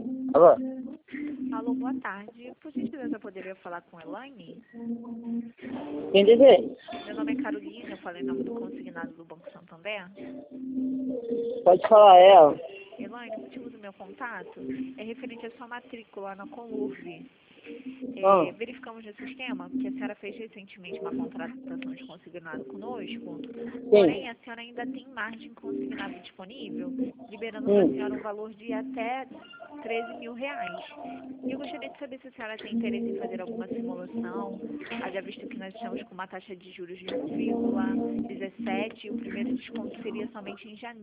Alô? Alô, boa tarde. Por gentileza, eu poderia falar com Elaine? Quem dizer? Meu nome é Carolina, eu falei em nome do consignado do Banco Santander. Pode falar ela. Elaine, o motivo do meu contato é referente à sua matrícula na Conurve. Ah, Verificamos no sistema que a senhora fez recentemente uma contratação de consignado conosco, porém sim. a senhora ainda tem margem consignado disponível, liberando para a senhora um valor de até R$ 13.000. E eu gostaria de saber se a senhora tem interesse em fazer alguma simulação, haja visto que nós estamos com uma taxa de juros de 1,17 e o primeiro desconto seria somente em janeiro.